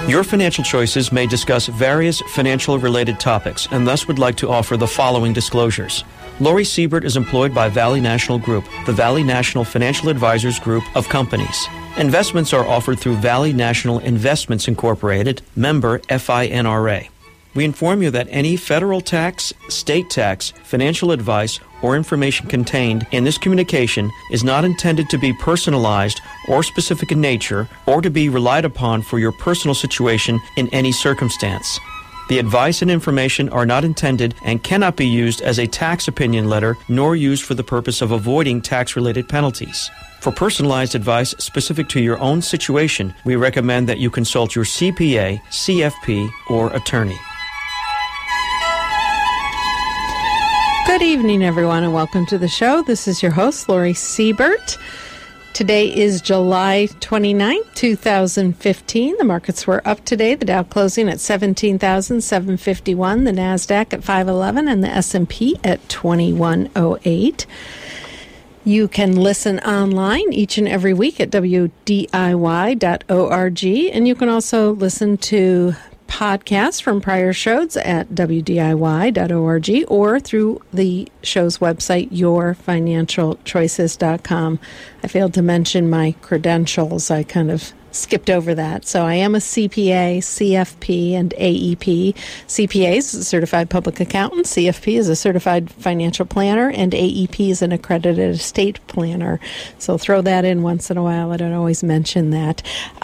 Your financial choices may discuss various financial-related topics and thus would like to offer the following disclosures. Lori Siebert is employed by Valley National Group, the Valley National Financial Advisors Group of companies. Investments are offered through Valley National Investments Incorporated, member FINRA. We inform you that any federal tax, state tax, financial advice, or information contained in this communication is not intended to be personalized or specific in nature or to be relied upon for your personal situation in any circumstance. The advice and information are not intended and cannot be used as a tax opinion letter nor used for the purpose of avoiding tax-related penalties. For personalized advice specific to your own situation, we recommend that you consult your CPA, CFP, or attorney. Good evening, everyone, and welcome to the show. This is your host, Lori Siebert. Today is July 29th, 2015. The markets were up today. The Dow closing at 17,751, the NASDAQ at 511, and the S&P at 2108. You can listen online each and every week at WDIY.org, and you can also listen to podcasts from prior shows at WDIY.org or through the show's website, yourfinancialchoices.com. I failed to mention my credentials. I kind of skipped over that. So I am a CPA, CFP, and AEP. CPA is a certified public accountant. CFP is a certified financial planner, and AEP is an accredited estate planner. So throw that in once in a while. I don't always mention that.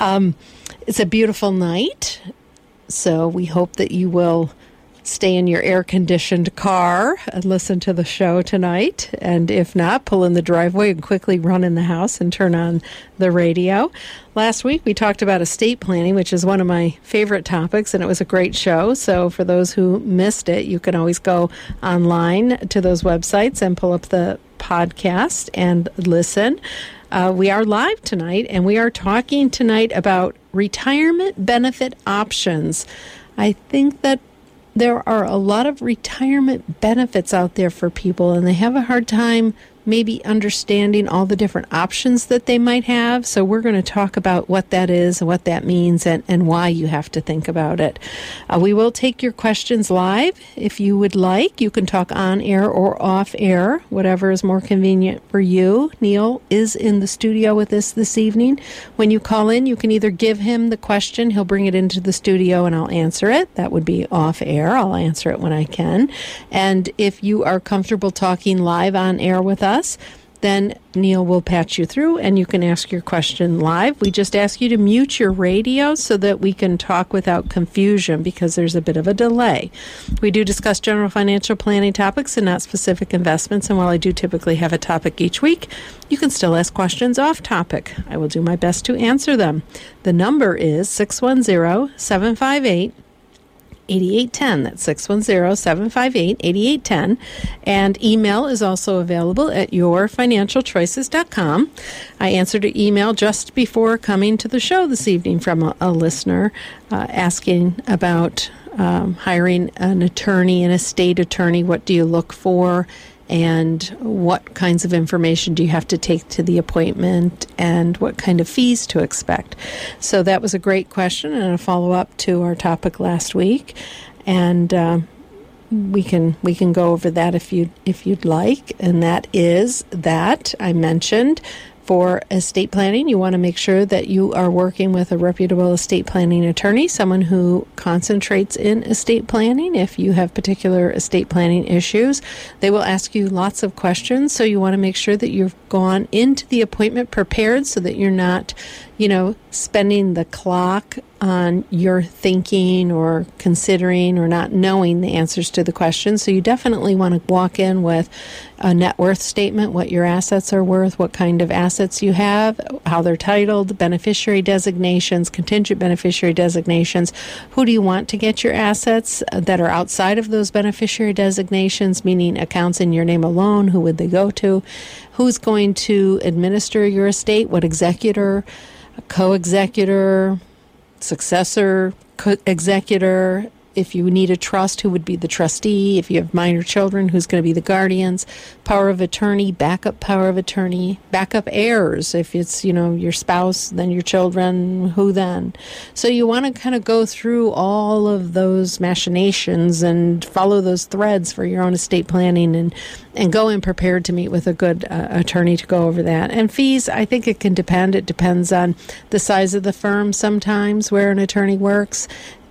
It's a beautiful night. So we hope that you will stay in your air-conditioned car and listen to the show tonight. And if not, pull in the driveway and quickly run in the house and turn on the radio. Last week, we talked about estate planning, which is one of my favorite topics, and it was a great show. So for those who missed it, you can always go online to those websites and pull up the podcast and listen. We are live tonight, and we are talking tonight about retirement benefit options. I think that there are a lot of retirement benefits out there for people, and they have a hard time maybe understanding all the different options that they might have. So we're going to talk about what that is and what that means and why you have to think about it. We will take your questions live. If you would like, you can talk on air or off air, whatever is more convenient for you. Neil is in the studio with us this evening. When you call in, you can either give him the question, he'll bring it into the studio and I'll answer it. That would be off air. I'll answer it when I can. And if you are comfortable talking live on air with us, then Neil will patch you through and you can ask your question live. We just ask you to mute your radio so that we can talk without confusion because there's a bit of a delay. We do discuss general financial planning topics and not specific investments, and while I do typically have a topic each week, you can still ask questions off topic. I will do my best to answer them. The number is 610-758-8810. That's 610-758-8810. And email is also available at yourfinancialchoices.com. I answered an email just before coming to the show this evening from a listener asking about hiring an attorney, an estate attorney. What do you look for? And what kinds of information do you have to take to the appointment, and what kind of fees to expect? So that was a great question and a follow-up to our topic last week. And we can go over that if you'd like. And that is that I mentioned for estate planning, you want to make sure that you are working with a reputable estate planning attorney, someone who concentrates in estate planning. If you have particular estate planning issues, they will ask you lots of questions. So you want to make sure that you've gone into the appointment prepared so that you're not, spending the clock on your thinking or considering or not knowing the answers to the questions. So you definitely want to walk in with a net worth statement, what your assets are worth, what kind of assets you have, how they're titled, beneficiary designations, contingent beneficiary designations. Who do you want to get your assets that are outside of those beneficiary designations, meaning accounts in your name alone? Who would they go to? Who's going to administer your estate? What executor, co-executor, successor, executor, if you need a trust, who would be the trustee? If you have minor children, who's going to be the guardians? Power of attorney, backup power of attorney, backup heirs. If it's, your spouse, then your children, who then? So you want to kind of go through all of those machinations and follow those threads for your own estate planning and go in prepared to meet with a good attorney to go over that. And fees, I think it can depend. It depends on the size of the firm sometimes where an attorney works.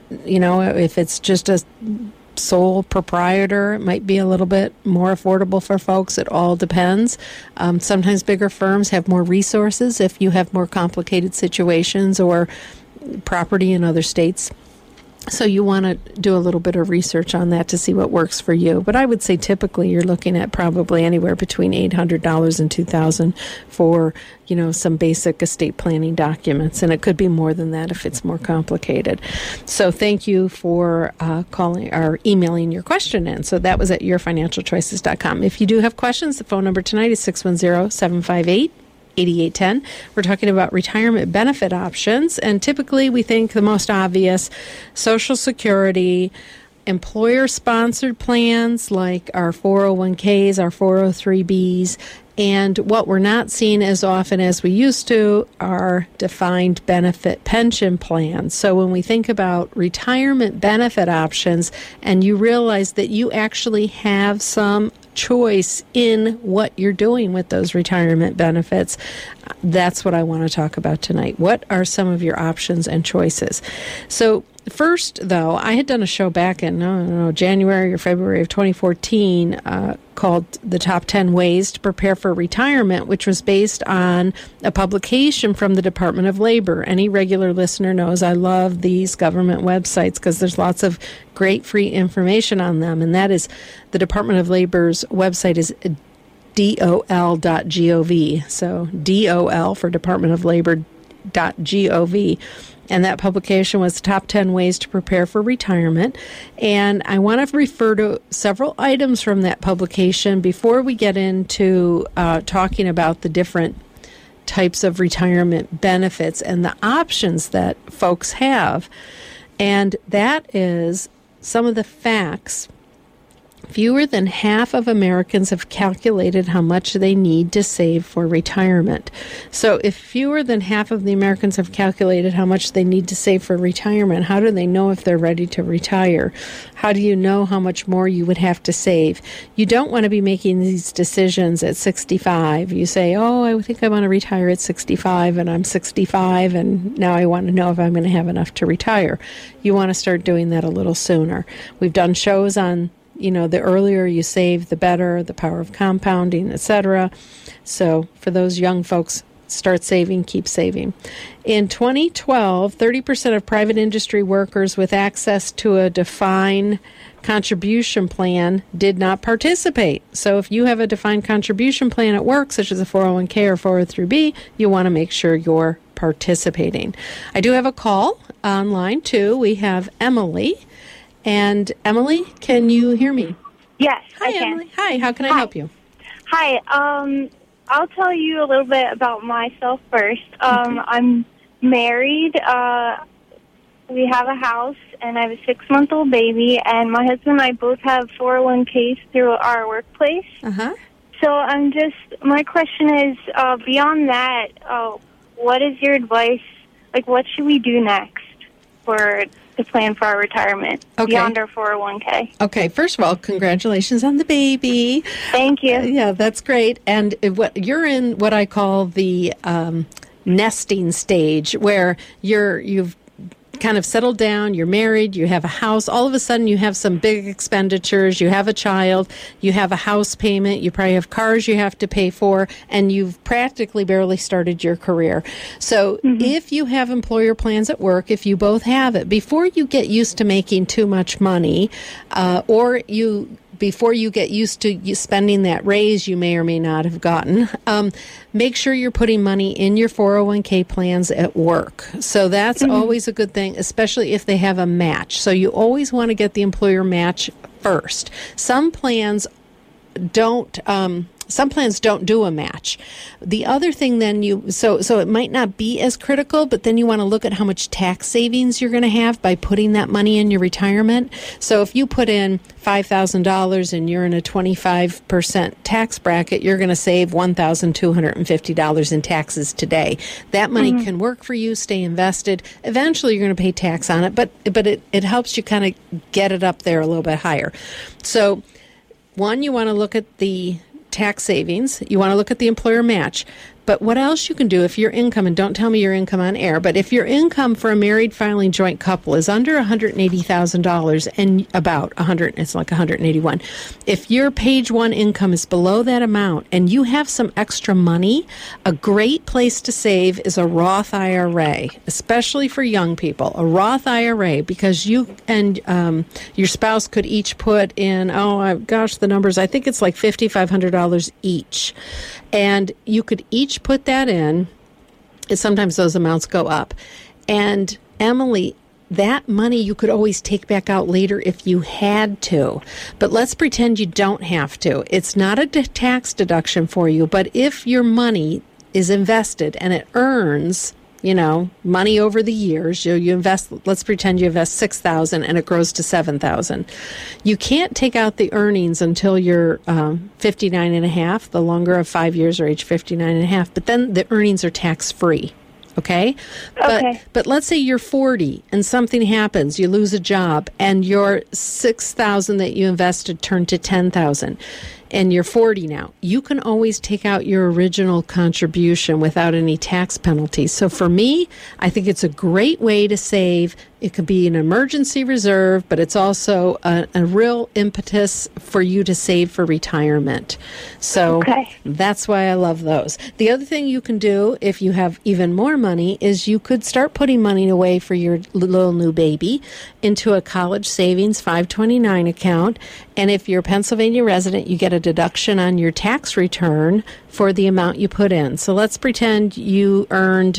If it's just a sole proprietor, it might be a little bit more affordable for folks. It all depends. Sometimes bigger firms have more resources if you have more complicated situations or property in other states. So you want to do a little bit of research on that to see what works for you. But I would say typically you're looking at probably anywhere between $800 and $2,000 for, some basic estate planning documents. And it could be more than that if it's more complicated. So thank you for calling or emailing your question in. So that was at yourfinancialchoices.com. If you do have questions, the phone number tonight is 610-758-8810. We're talking about retirement benefit options, and typically we think the most obvious, Social Security, employer-sponsored plans like our 401ks, our 403bs, and what we're not seeing as often as we used to are defined benefit pension plans. So when we think about retirement benefit options and you realize that you actually have some choice in what you're doing with those retirement benefits, that's what I want to talk about tonight. What are some of your options and choices? So first, though, I had done a show back in, January or February of 2014 called The Top 10 Ways to Prepare for Retirement, which was based on a publication from the Department of Labor. Any regular listener knows I love these government websites because there's lots of great free information on them, and that is the Department of Labor's website is dol.gov. So DOL for Department of Labor.gov. And that publication was the Top 10 Ways to Prepare for Retirement. And I want to refer to several items from that publication before we get into talking about the different types of retirement benefits and the options that folks have. And that is some of the facts. Fewer than half of Americans have calculated how much they need to save for retirement. So if fewer than half of the Americans have calculated how much they need to save for retirement, how do they know if they're ready to retire? How do you know how much more you would have to save? You don't want to be making these decisions at 65. You say, I think I want to retire at 65, and I'm 65, and now I want to know if I'm going to have enough to retire. You want to start doing that a little sooner. We've done shows on the earlier you save, the better, the power of compounding, etc. So for those young folks, start saving, keep saving. In 2012, 30% of private industry workers with access to a defined contribution plan did not participate. So if you have a defined contribution plan at work, such as a 401k or 403b, you want to make sure you're participating. I do have a call online, too. We have Emily. And Emily, can you hear me? Yes, Hi, I can. Emily. Hi, how can I help you? Hi, I'll tell you a little bit about myself first. I'm married. We have a house, and I have a 6-month-old baby, and my husband and I both have 401ks through our workplace. Uh-huh. So my question is, beyond that, what is your advice? Like, what should we do next to plan for our retirement beyond our 401k? Okay, first of all, congratulations on the baby. Thank you. Yeah, that's great. And you're in what I call the nesting stage, where you've kind of settled down, you're married, you have a house, all of a sudden you have some big expenditures, you have a child, you have a house payment, you probably have cars you have to pay for, and you've practically barely started your career. So if you have employer plans at work, if you both have it, before you get used to making too much money, before you get used to spending that raise you may or may not have gotten, make sure you're putting money in your 401k plans at work. So that's always a good thing, especially if they have a match. So you always want to get the employer match first. Some plans don't some plans don't do a match. The other thing then so it might not be as critical, but then you want to look at how much tax savings you're going to have by putting that money in your retirement. So if you put in $5,000 and you're in a 25% tax bracket, you're going to save $1,250 in taxes today. That money can work for you, stay invested. Eventually you're going to pay tax on it, but it helps you kind of get it up there a little bit higher. So one, you want to look at the tax savings. You want to look at the employer match. But what else you can do if your income, and don't tell me your income on air, but if your income for a married filing joint couple is under $180,000 and about 100, it's like 181. If your page one income is below that amount and you have some extra money, a great place to save is a Roth IRA, especially for young people. A Roth IRA, because you and your spouse could each put in, the numbers, I think it's like $5,500 each. And you could each put that in. Sometimes those amounts go up. And Emily, that money you could always take back out later if you had to. But let's pretend you don't have to. It's not a tax deduction for you, but if your money is invested and it earns, money over the years, you invest, let's pretend you invest $6,000 and it grows to $7,000. You can't take out the earnings until you're 59 and a half, the longer of 5 years or age 59 and a half, but then the earnings are tax-free. Okay? But let's say you're 40 and something happens, you lose a job, and your $6,000 that you invested turned to $10,000. And you're 40 now, you can always take out your original contribution without any tax penalties. So for me, I think it's a great way to save. It could be an emergency reserve, but it's also a real impetus for you to save for retirement. So that's why I love those. The other thing you can do if you have even more money is you could start putting money away for your little new baby into a college savings 529 account. And if you're a Pennsylvania resident, you get a deduction on your tax return for the amount you put in. So let's pretend you earned,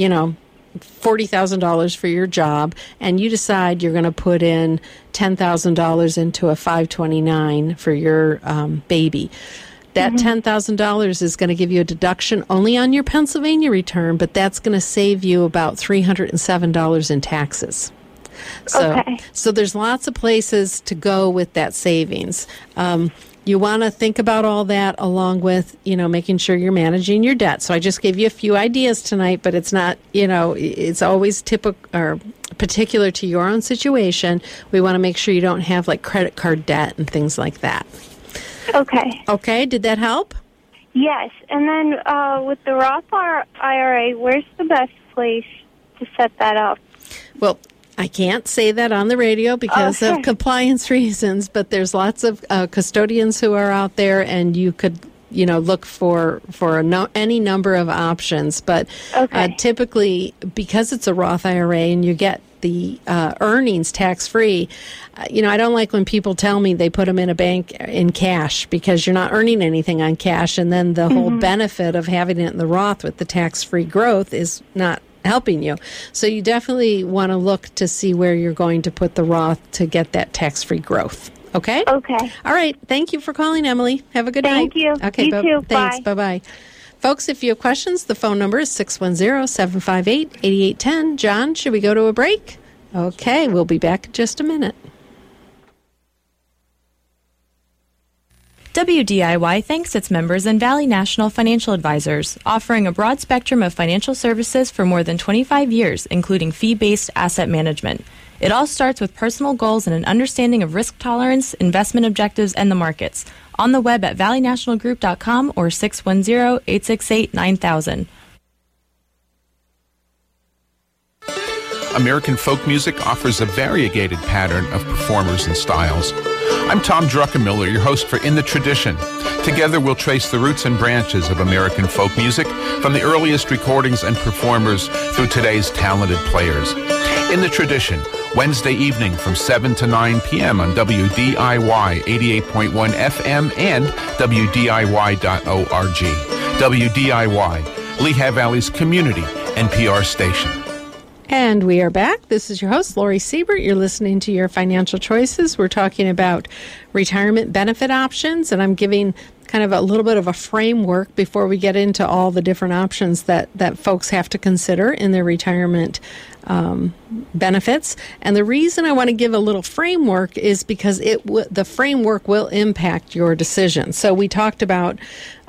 $40,000 for your job, and you decide you're going to put in $10,000 into a 529 for your baby. That $10,000 is going to give you a deduction only on your Pennsylvania return, but that's going to save you about $307 in taxes. So there's lots of places to go with that savings. You want to think about all that along with, making sure you're managing your debt. So I just gave you a few ideas tonight, but it's not, it's always typical or particular to your own situation. We want to make sure you don't have like credit card debt and things like that. Okay. Did that help? Yes. And then with the Roth IRA, where's the best place to set that up? Well, I can't say that on the radio because of compliance reasons, but there's lots of custodians who are out there, and you could, look for any number of options. But typically, because it's a Roth IRA and you get the earnings tax-free, I don't like when people tell me they put them in a bank in cash because you're not earning anything on cash, and then the whole benefit of having it in the Roth with the tax-free growth is not helping you. So you definitely want to look to see where you're going to put the Roth to get that tax-free growth. Okay? Okay. All right. Thank you for calling, Emily. Have a good night. Thank you. Okay. You too. Thanks. Bye. Bye-bye. Folks, if you have questions, the phone number is 610-758-8810. John, should we go to a break? Okay. We'll be back in just a minute. WDIY thanks its members and Valley National Financial Advisors, offering a broad spectrum of financial services for more than 25 years, including fee-based asset management. It all starts with personal goals and an understanding of risk tolerance, investment objectives, and the markets. On the web at valleynationalgroup.com or 610-868-9000. American folk music offers a variegated pattern of performers and styles. I'm Tom Druckenmiller, your host for In the Tradition. Together we'll trace the roots and branches of American folk music from the earliest recordings and performers through today's talented players. In the Tradition, Wednesday evening from 7 to 9 p.m. on WDIY 88.1 FM and WDIY.org. WDIY, Lehigh Valley's community NPR station. And we are back. This is your host, Lori Siebert. You're listening to Your Financial Choices. We're talking about retirement benefit options, and I'm giving kind of a little bit of a framework before we get into all the different options that folks have to consider in their retirement benefits. And the reason I want to give a little framework is because the framework will impact your decision. So we talked about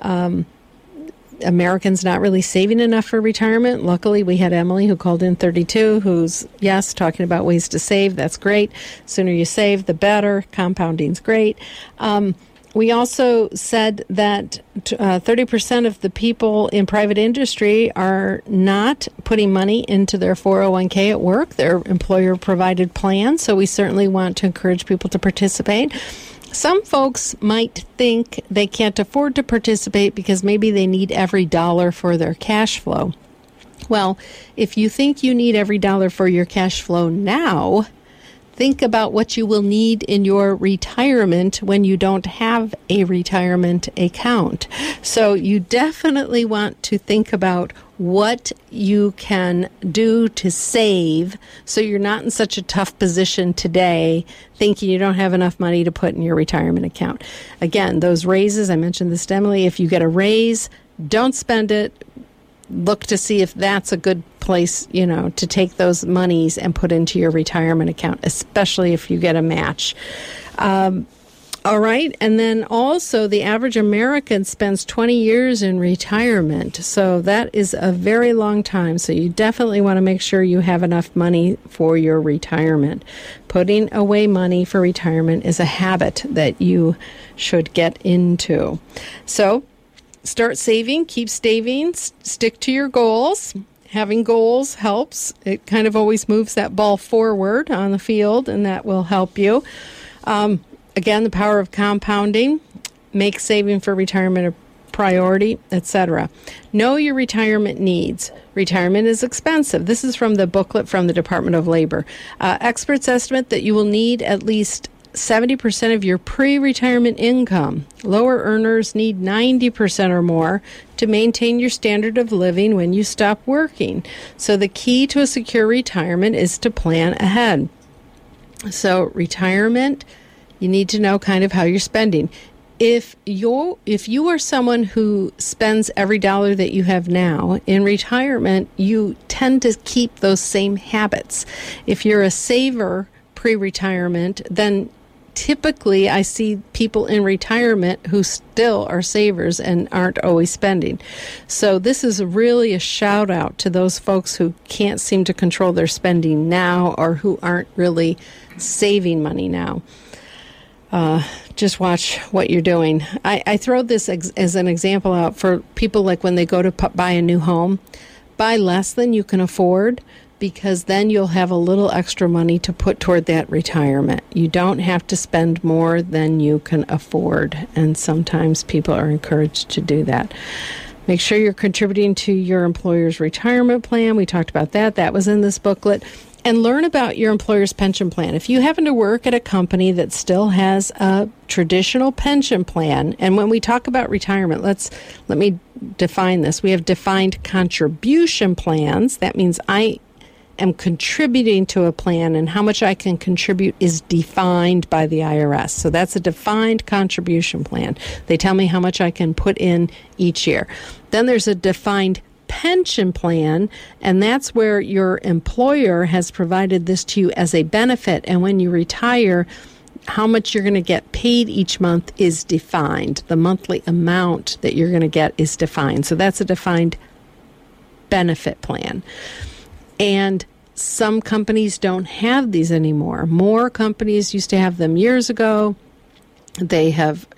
Americans not really saving enough for retirement. Luckily, we had Emily who called in 32, who's, yes, talking about ways to save. That's great. Sooner you save, the better. Compounding's great. We also said that 30% of the people in private industry are not putting money into their 401k at work, their employer-provided plan, so we certainly want to encourage people to participate. Some folks might think they can't afford to participate because maybe they need every dollar for their cash flow. Well, if you think you need every dollar for your cash flow now, think about what you will need in your retirement when you don't have a retirement account. So you definitely want to think about what you can do to save so you're not in such a tough position today thinking you don't have enough money to put in your retirement account. Again, those raises, I mentioned this to Emily, if you get a raise, don't spend it. Look to see if that's a good place, to take those monies and put into your retirement account, especially if you get a match. All right. And then also the average American spends 20 years in retirement. So that is a very long time. So you definitely want to make sure you have enough money for your retirement. Putting away money for retirement is a habit that you should get into. So start saving, keep saving, stick to your goals. Having goals helps. It kind of always moves that ball forward on the field, and that will help you. Again, the power of compounding, make saving for retirement a priority, etc. Know your retirement needs. Retirement is expensive. This is from the booklet from the Department of Labor. Experts estimate that you will need at least 70% of your pre-retirement income. Lower earners need 90% or more to maintain your standard of living when you stop working. So the key to a secure retirement is to plan ahead. So retirement, you need to know kind of how you're spending. If you are someone who spends every dollar that you have now, in retirement, you tend to keep those same habits. If you're a saver pre-retirement, then typically I see people in retirement who still are savers and aren't always spending. So this is really a shout out to those folks who can't seem to control their spending now or who aren't really saving money now. Just watch what you're doing. I throw this as an example out for people like when they go to buy a new home. Buy less than you can afford, because then you'll have a little extra money to put toward that retirement. You don't have to spend more than you can afford, and sometimes people are encouraged to do that. Make sure you're contributing to your employer's retirement plan. We talked about that. That was in this booklet. And learn about your employer's pension plan. If you happen to work at a company that still has a traditional pension plan, and when we talk about retirement, let me define this. We have defined contribution plans. That means I am contributing to a plan, and how much I can contribute is defined by the IRS. So that's a defined contribution plan. They tell me how much I can put in each year. Then there's a defined pension plan, and that's where your employer has provided this to you as a benefit, and when you retire, how much you're going to get paid each month is defined. The monthly amount that you're going to get is defined. So that's a defined benefit plan. And some companies don't have these anymore. More companies used to have them years ago. They have,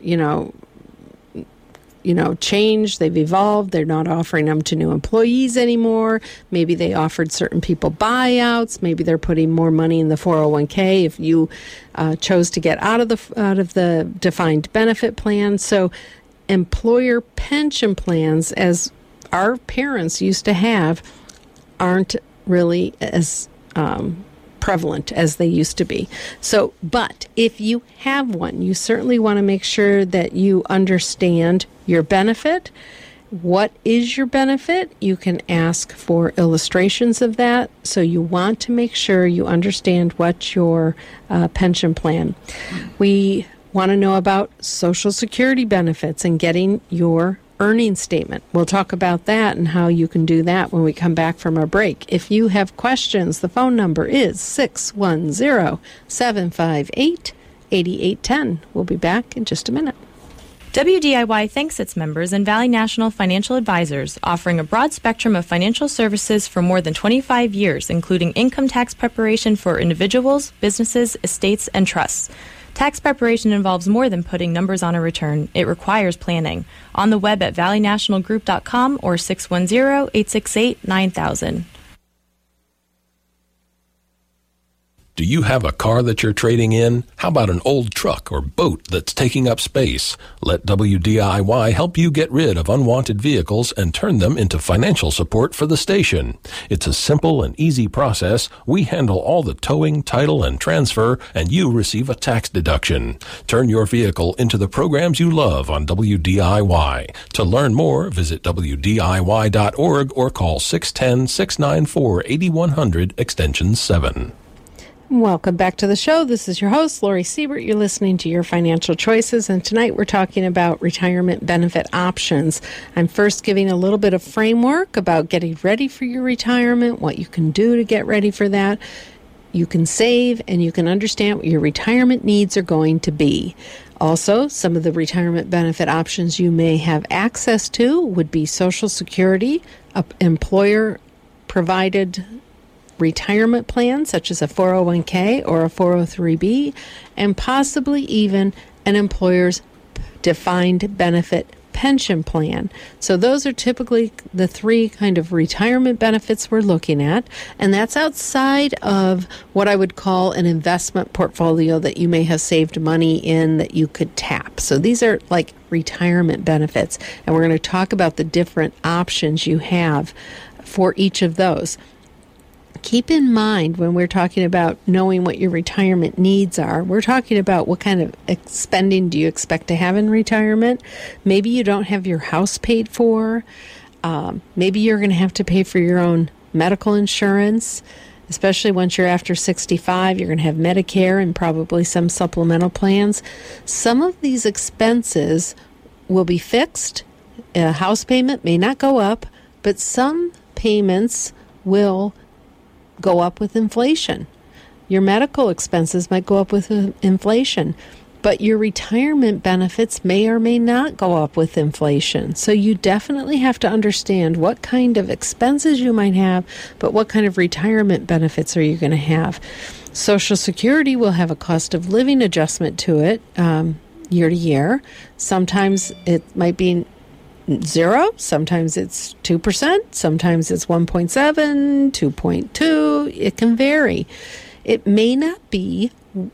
changed, they've evolved, they're not offering them to new employees anymore. Maybe they offered certain people buyouts, maybe they're putting more money in the 401k if you chose to get out of the defined benefit plan. So employer pension plans, as our parents used to have, aren't really as prevalent as they used to be. So, but if you have one, you certainly want to make sure that you understand your benefit what is your benefit. You can ask for illustrations of that. So you want to make sure you understand what your pension plan. We want to know about Social Security benefits and getting your earnings statement. We'll talk about that and how you can do that when we come back from our break. If you have questions, the phone number is 610-758-8810. We'll be back in just a minute. WDIY thanks its members and Valley National Financial Advisors, offering a broad spectrum of financial services for more than 25 years, including income tax preparation for individuals, businesses, estates, and trusts. Tax preparation involves more than putting numbers on a return. It requires planning. On the web at valleynationalgroup.com or 610-868-9000. Do you have a car that you're trading in? How about an old truck or boat that's taking up space? Let WDIY help you get rid of unwanted vehicles and turn them into financial support for the station. It's a simple and easy process. We handle all the towing, title, and transfer, and you receive a tax deduction. Turn your vehicle into the programs you love on WDIY. To learn more, visit WDIY.org or call 610-694-8100 extension 7. Welcome back to the show. This is your host, Lori Siebert. You're listening to Your Financial Choices, and tonight we're talking about retirement benefit options. I'm first giving a little bit of framework about getting ready for your retirement, what you can do to get ready for that. You can save, and you can understand what your retirement needs are going to be. Also, some of the retirement benefit options you may have access to would be Social Security, employer-provided retirement plan, such as a 401k or a 403b, and possibly even an employer's defined benefit pension plan. So those are typically the three kind of retirement benefits we're looking at, and that's outside of what I would call an investment portfolio that you may have saved money in that you could tap. So these are like retirement benefits, and we're going to talk about the different options you have for each of those. Keep in mind when we're talking about knowing what your retirement needs are, we're talking about what kind of spending do you expect to have in retirement. Maybe you don't have your house paid for. Maybe you're going to have to pay for your own medical insurance, especially once you're after 65. You're going to have Medicare and probably some supplemental plans. Some of these expenses will be fixed. A house payment may not go up, but some payments will go up with inflation. Your medical expenses might go up with inflation, but your retirement benefits may or may not go up with inflation. So you definitely have to understand what kind of expenses you might have, but what kind of retirement benefits are you going to have. Social Security will have a cost of living adjustment to it year to year. Sometimes it might be 0, sometimes it's 2%, sometimes it's 1.7, 2.2. It can vary. It may not be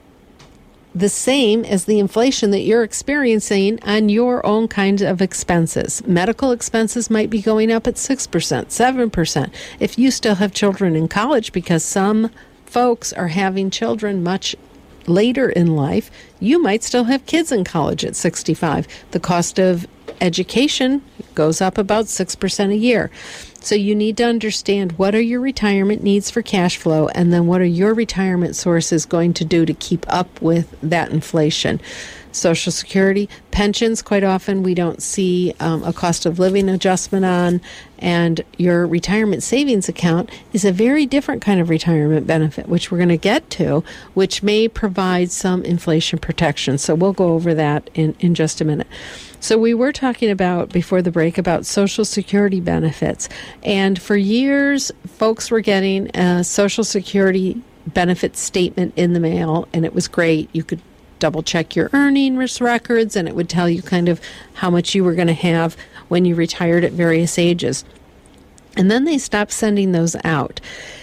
the same as the inflation that you're experiencing on your own kinds of expenses. Medical expenses might be going up at 6%, 7%. If you still have children in college, because some folks are having children much later in life, you might still have kids in college at 65. The cost of education goes up about 6% a year. So you need to understand what are your retirement needs for cash flow, and then what are your retirement sources going to do to keep up with that inflation. Social Security, pensions, quite often we don't see a cost of living adjustment on, and your retirement savings account is a very different kind of retirement benefit, which we're going to get to, which may provide some inflation protection. So we'll go over that in just a minute. So we were talking about, before the break, about Social Security benefits. And for years, folks were getting a Social Security benefit statement in the mail, and it was great. You could double check your earnings records, and it would tell you kind of how much you were going to have when you retired at various ages. And then they stopped sending those out.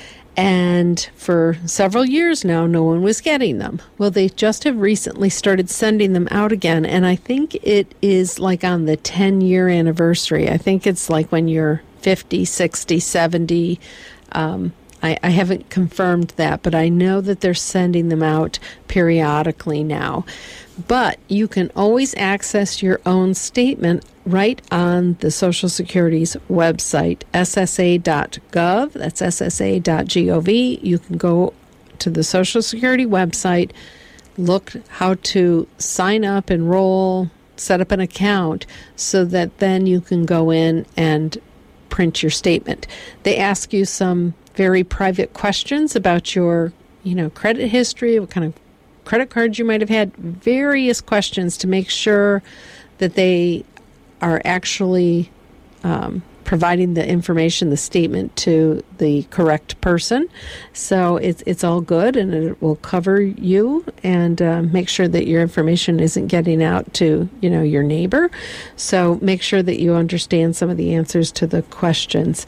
And for several years now, no one was getting them. Well, they just have recently started sending them out again. And I think it is like on the 10-year anniversary. I think it's like when you're 50, 60, 70. I haven't confirmed that, but I know that they're sending them out periodically now. But you can always access your own statement right on the Social Security's website, ssa.gov. That's ssa.gov. You can go to the Social Security website, look how to sign up, enroll, set up an account, so that then you can go in and print your statement. They ask you some very private questions about your, credit history, what kind of credit cards you might have had, various questions to make sure that they are actually providing the information, the statement, to the correct person. So it's all good, and it will cover you and make sure that your information isn't getting out to, your neighbor. So make sure that you understand some of the answers to the questions.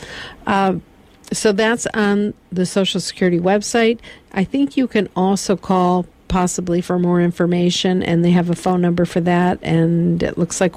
So that's on the Social Security website. I think you can also call possibly for more information, and they have a phone number for that, and it looks like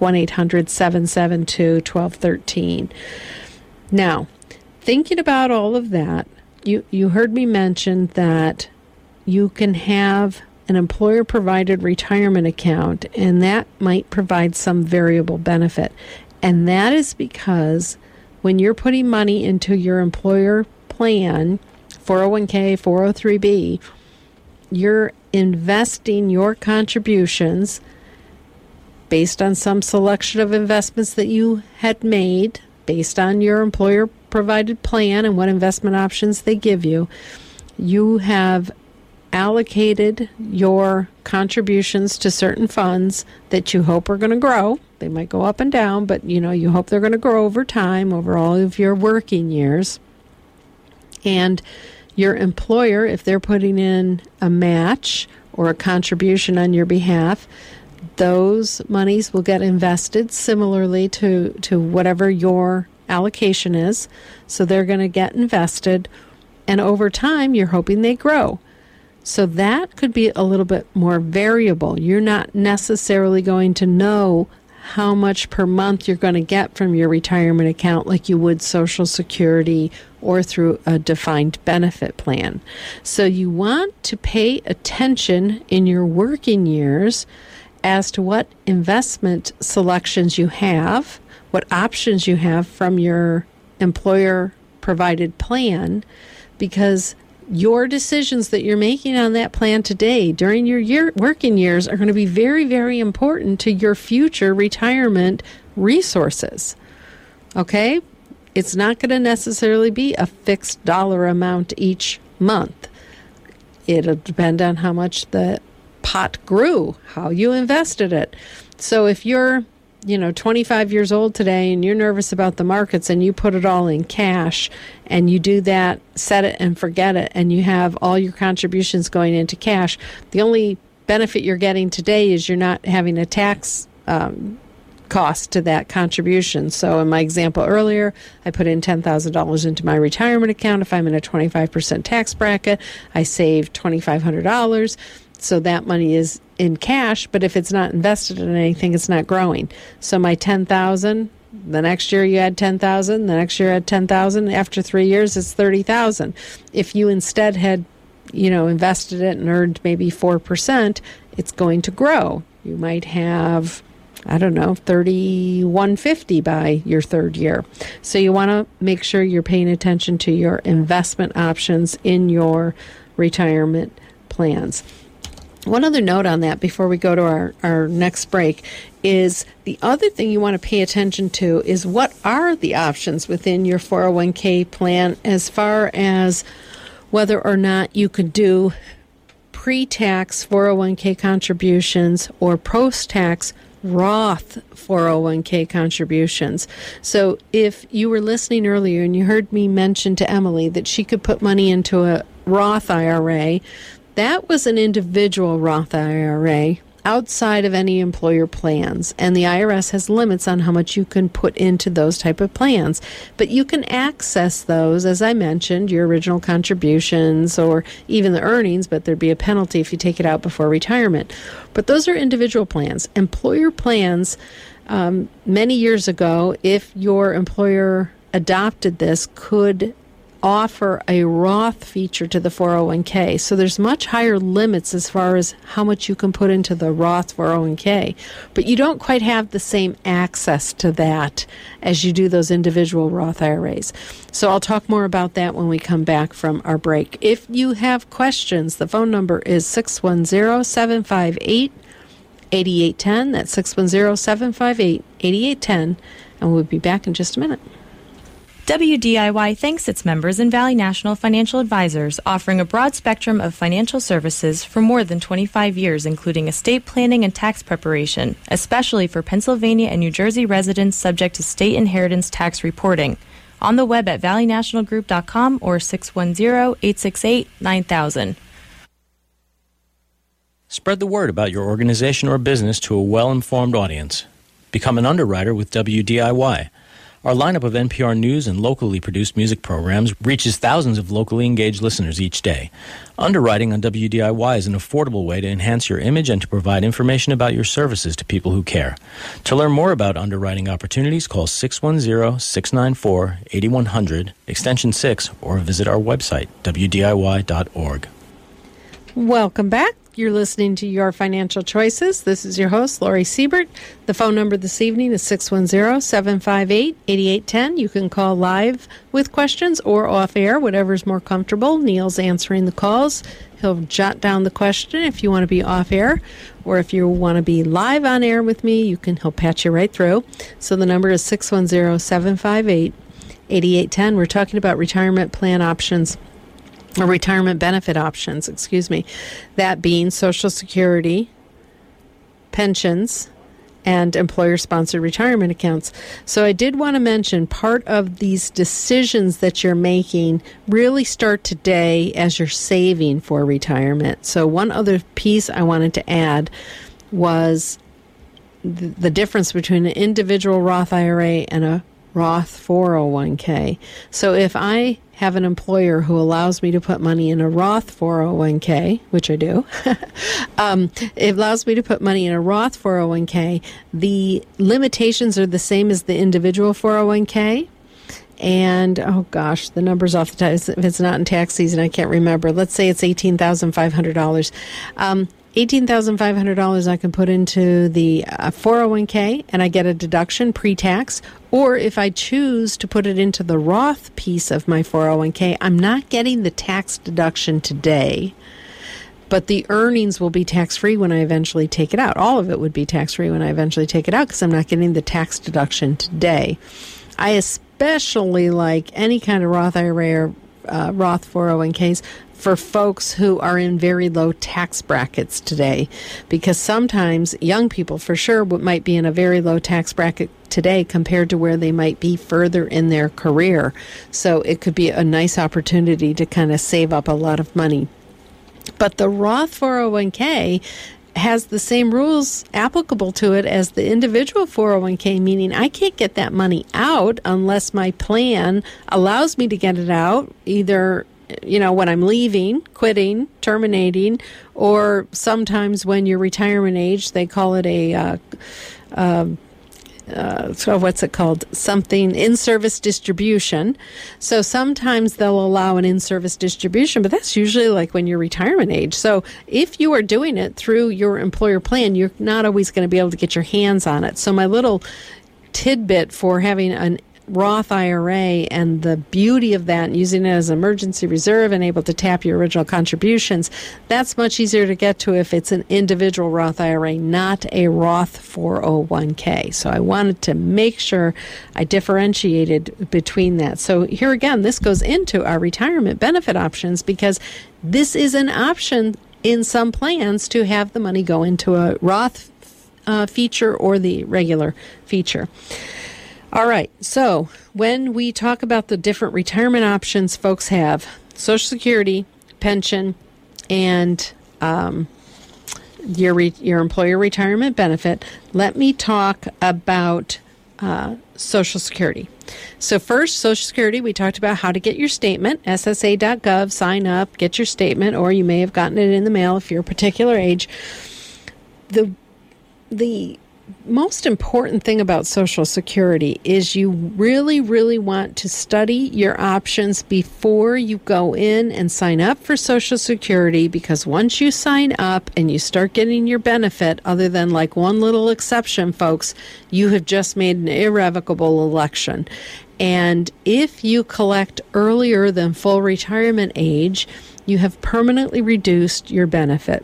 1-800-772-1213. Now, thinking about all of that, you heard me mention that you can have an employer-provided retirement account, and that might provide some variable benefit. And that is because when you're putting money into your employer plan, 401k, 403b, you're investing your contributions based on some selection of investments that you had made based on your employer-provided plan and what investment options they give you. You have allocated your contributions to certain funds that you hope are going to grow. They might go up and down, but you hope they're going to grow over time, over all of your working years. And your employer, if they're putting in a match or a contribution on your behalf, those monies will get invested similarly to whatever your allocation is. So they're going to get invested, and over time, you're hoping they grow. So that could be a little bit more variable. You're not necessarily going to know how much per month you're going to get from your retirement account like you would Social Security or through a defined benefit plan. So you want to pay attention in your working years as to what investment selections you have, what options you have from your employer-provided plan, because your decisions that you're making on that plan today during your working years are going to be very, very important to your future retirement resources. Okay? It's not going to necessarily be a fixed dollar amount each month. It'll depend on how much the pot grew, how you invested it. So if you're 25 years old today and you're nervous about the markets and you put it all in cash and you do that, set it and forget it, and you have all your contributions going into cash, the only benefit you're getting today is you're not having a tax cost to that contribution. So in my example earlier, I put in $10,000 into my retirement account. If I'm in a 25% tax bracket, I save $2,500. So that money is in cash, but if it's not invested in anything, it's not growing. So my $10,000, the next year you add $10,000, the next year add $10,000. After 3 years, it's $30,000. If you instead had, invested it and earned maybe 4%, it's going to grow. You might have, $3,150 by your third year. So you want to make sure you're paying attention to your investment options in your retirement plans. One other note on that before we go to our next break is the other thing you want to pay attention to is what are the options within your 401k plan as far as whether or not you could do pre-tax 401k contributions or post-tax Roth 401k contributions. So if you were listening earlier and you heard me mention to Emily that she could put money into a Roth IRA, that was an individual Roth IRA outside of any employer plans, and the IRS has limits on how much you can put into those type of plans. But you can access those, as I mentioned, your original contributions or even the earnings, but there'd be a penalty if you take it out before retirement. But those are individual plans. Employer plans, many years ago, if your employer adopted this, could offer a Roth feature to the 401k. So there's much higher limits as far as how much you can put into the Roth 401k. But you don't quite have the same access to that as you do those individual Roth IRAs. So I'll talk more about that when we come back from our break. If you have questions, the phone number is 610-758-8810. That's 610-758-8810. And we'll be back in just a minute. WDIY thanks its members and Valley National Financial Advisors, offering a broad spectrum of financial services for more than 25 years, including estate planning and tax preparation, especially for Pennsylvania and New Jersey residents subject to state inheritance tax reporting. On the web at valleynationalgroup.com or 610-868-9000. Spread the word about your organization or business to a well-informed audience. Become an underwriter with WDIY. Our lineup of NPR News and locally produced music programs reaches thousands of locally engaged listeners each day. Underwriting on WDIY is an affordable way to enhance your image and to provide information about your services to people who care. To learn more about underwriting opportunities, call 610-694-8100, extension 6, or visit our website, wdiy.org. Welcome back. You're listening to Your Financial Choices. This is your host, Lori Siebert. The phone number this evening is 610-758-8810. You can call live with questions or off air, whatever's more comfortable. Neil's answering the calls. He'll jot down the question if you want to be off air, or if you want to be live on air with me, he'll patch you right through. So the number is 610-758-8810. We're talking about retirement plan options, or retirement benefit options, that being Social Security, pensions, and employer-sponsored retirement accounts. So I did want to mention part of these decisions that you're making really start today as you're saving for retirement. So one other piece I wanted to add was the difference between an individual Roth IRA and a Roth 401k. So if I have an employer who allows me to put money in a Roth 401k, which I do, it allows me to put money in a Roth 401k. The limitations are the same as the individual 401k. And, oh gosh, the number's off the top. If it's not in tax season, I can't remember. Let's say it's $18,500. $18,500 I can put into the 401k, and I get a deduction pre-tax. Or if I choose to put it into the Roth piece of my 401k, I'm not getting the tax deduction today, but the earnings will be tax-free when I eventually take it out. All of it would be tax-free when I eventually take it out because I'm not getting the tax deduction today. I especially like any kind of Roth IRA or Roth 401ks for folks who are in very low tax brackets today, because sometimes young people for sure might be in a very low tax bracket today compared to where they might be further in their career. So it could be a nice opportunity to kind of save up a lot of money. But the Roth 401k has the same rules applicable to it as the individual 401k, meaning I can't get that money out unless my plan allows me to get it out, either when I'm leaving, quitting, terminating, or sometimes when you're retirement age, they call it something in-service distribution. So sometimes they'll allow an in-service distribution, but that's usually like when you're retirement age. So if you are doing it through your employer plan, you're not always going to be able to get your hands on it. So my little tidbit for having an Roth IRA and the beauty of that, and using it as an emergency reserve and able to tap your original contributions, that's much easier to get to if it's an individual Roth IRA, not a Roth 401k. So I wanted to make sure I differentiated between that. So here again, this goes into our retirement benefit options, because this is an option in some plans to have the money go into a Roth feature or the regular feature. All right, so when we talk about the different retirement options folks have, Social Security, pension, and your employer retirement benefit, let me talk about Social Security. So first, Social Security, we talked about how to get your statement, ssa.gov, sign up, get your statement, or you may have gotten it in the mail if you're a particular age. The most important thing about Social Security is you really, really want to study your options before you go in and sign up for Social Security, because once you sign up and you start getting your benefit, other than like one little exception, folks, you have just made an irrevocable election. And if you collect earlier than full retirement age, you have permanently reduced your benefit.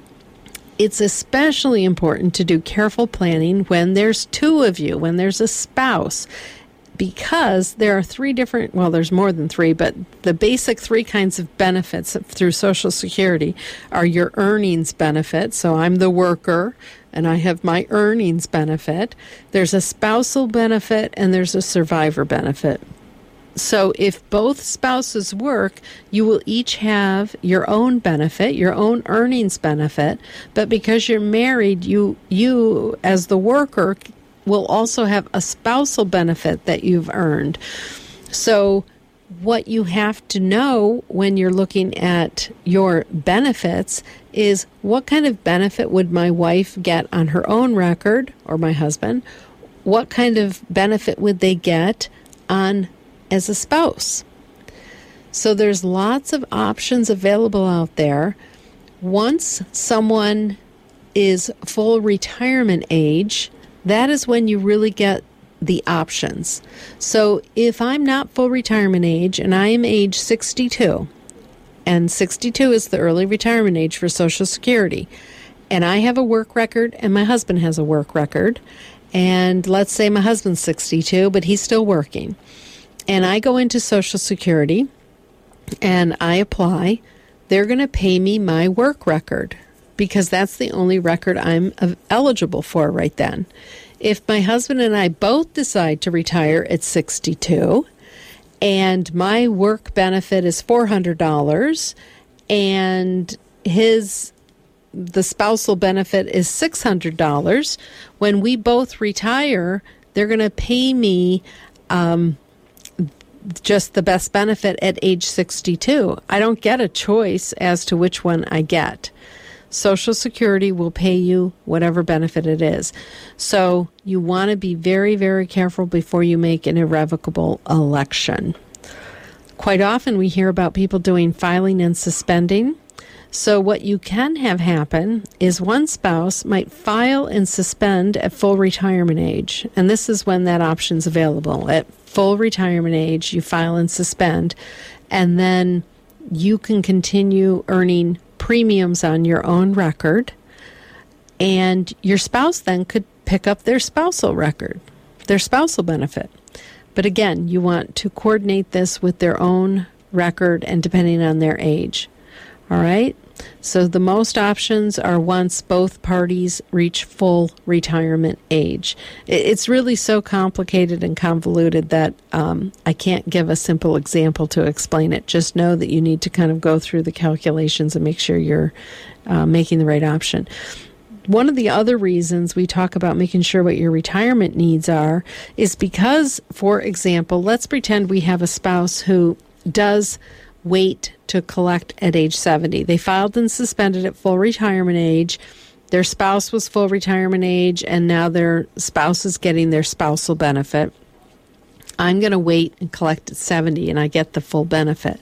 It's especially important to do careful planning when there's two of you, when there's a spouse, because there are there's more than three, but the basic three kinds of benefits through Social Security are your earnings benefit. So I'm the worker and I have my earnings benefit. There's a spousal benefit and there's a survivor benefit. So if both spouses work, you will each have your own benefit, your own earnings benefit. But because you're married, you as the worker will also have a spousal benefit that you've earned. So what you have to know when you're looking at your benefits is, what kind of benefit would my wife get on her own record, or my husband? What kind of benefit would they get on as a spouse? So there's lots of options available out there. Once someone is full retirement age, that is when you really get the options. So if I'm not full retirement age and I am age 62, and 62 is the early retirement age for Social Security, and I have a work record and my husband has a work record, and let's say my husband's 62, but he's still working, and I go into Social Security and I apply, they're going to pay me my work record because that's the only record I'm eligible for right then. If my husband and I both decide to retire at 62 and my work benefit is $400 and the spousal benefit is $600, when we both retire, they're going to pay me just the best benefit at age 62. I don't get a choice as to which one I get. Social Security will pay you whatever benefit it is. So you want to be very, very careful before you make an irrevocable election. Quite often we hear about people doing filing and suspending. So what you can have happen is one spouse might file and suspend at full retirement age. And this is when that option's available. At full retirement age, you file and suspend, and then you can continue earning premiums on your own record, and your spouse then could pick up their spousal record, their spousal benefit. But again, you want to coordinate this with their own record and depending on their age. All right? So the most options are once both parties reach full retirement age. It's really so complicated and convoluted that I can't give a simple example to explain it. Just know that you need to kind of go through the calculations and make sure you're making the right option. One of the other reasons we talk about making sure what your retirement needs are is because, for example, let's pretend we have a spouse who does wait to collect at age 70. They filed and suspended at full retirement age. Their spouse was full retirement age, and now their spouse is getting their spousal benefit. I'm going to wait and collect at 70, and I get the full benefit.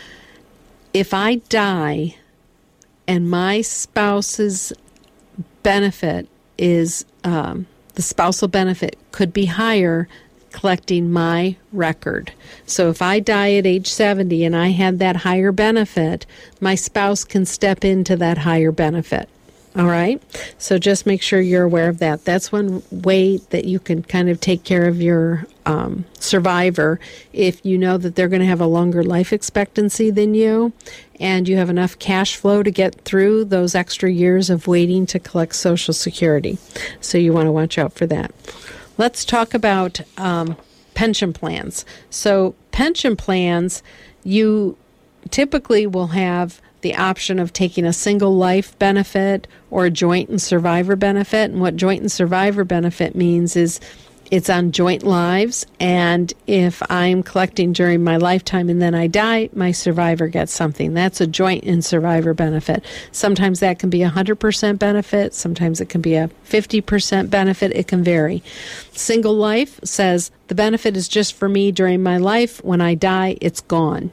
If I die and my spouse's benefit is, the spousal benefit could be higher, collecting my record. So if I die at age 70 and I had that higher benefit, my spouse can step into that higher benefit. All right? So just make sure you're aware of that. That's one way that you can kind of take care of your survivor if you know that they're going to have a longer life expectancy than you and you have enough cash flow to get through those extra years of waiting to collect Social Security. So you want to watch out for that. Let's talk about pension plans. So pension plans, you typically will have the option of taking a single life benefit or a joint and survivor benefit. And what joint and survivor benefit means is It's on joint lives, and if I'm collecting during my lifetime and then I die, my survivor gets something. That's a joint and survivor benefit. Sometimes that can be 100% benefit. Sometimes it can be a 50% benefit. It can vary. Single life says the benefit is just for me during my life. When I die, it's gone.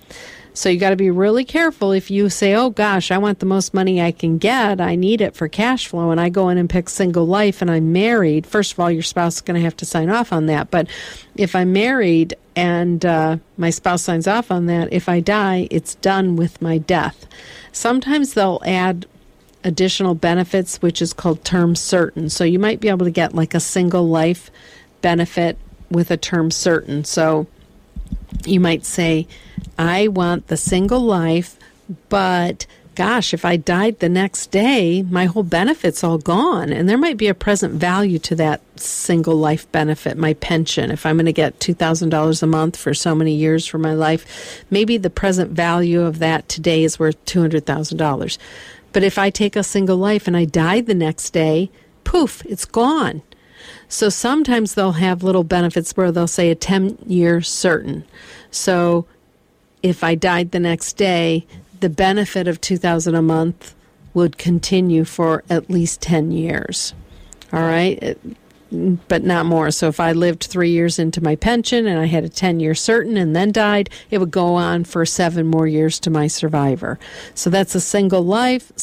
So you got to be really careful if you say, oh gosh, I want the most money I can get. I need it for cash flow. And I go in and pick single life and I'm married. First of all, your spouse is going to have to sign off on that. But if I'm married and my spouse signs off on that, if I die, it's done with my death. Sometimes they'll add additional benefits, which is called term certain. So you might be able to get like a single life benefit with a term certain. So you might say, I want the single life, but gosh, if I died the next day, my whole benefit's all gone. And there might be a present value to that single life benefit, my pension. If I'm going to get $2,000 a month for so many years for my life, maybe the present value of that today is worth $200,000. But if I take a single life and I die the next day, poof, it's gone. So sometimes they'll have little benefits where they'll say a 10-year certain. So if I died the next day, the benefit of $2,000 a month would continue for at least 10 years. All right? But not more. So if I lived 3 years into my pension and I had a 10-year certain and then died, it would go on for 7 more years to my survivor. So that's a single life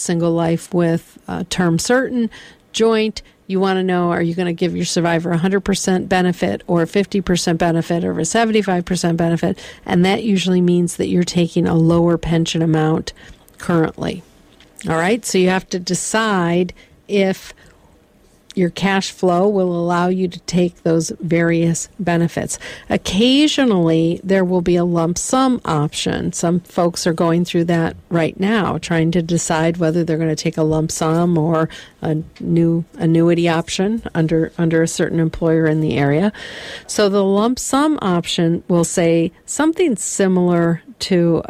with term certain, joint. You want to know, are you going to give your survivor 100% benefit or 50% benefit or a 75% benefit? And that usually means that you're taking a lower pension amount currently. All right, so you have to decide if your cash flow will allow you to take those various benefits. Occasionally, there will be a lump sum option. Some folks are going through that right now, trying to decide whether they're going to take a lump sum or a new annuity option under a certain employer in the area. So the lump sum option will say something similar to,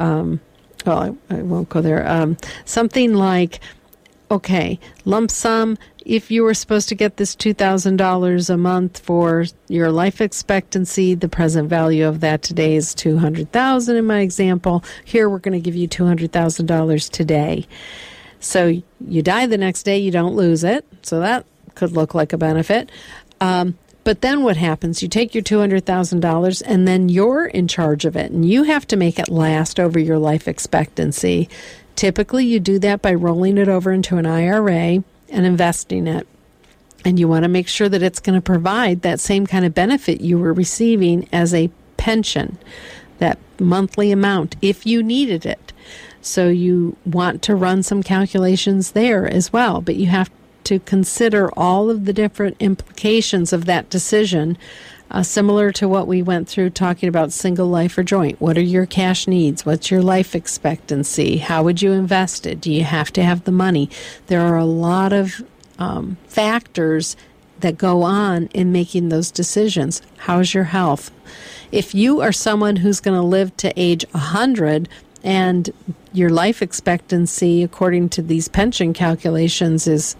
I won't go there, something like, okay, lump sum, if you were supposed to get this $2,000 a month for your life expectancy, the present value of that today is $200,000 in my example. Here we're going to give you $200,000 today. So you die the next day, you don't lose it. So that could look like a benefit. But then what happens? You take your $200,000 and then you're in charge of it. And you have to make it last over your life expectancy. Typically, you do that by rolling it over into an IRA and investing it. And you want to make sure that it's going to provide that same kind of benefit you were receiving as a pension, that monthly amount, if you needed it. So you want to run some calculations there as well. But you have to consider all of the different implications of that decision, similar to what we went through talking about single life or joint. What are your cash needs? What's your life expectancy? How would you invest it? Do you have to have the money? There are a lot of factors that go on in making those decisions. How's your health? If you are someone who's going to live to age 100 and your life expectancy, according to these pension calculations, is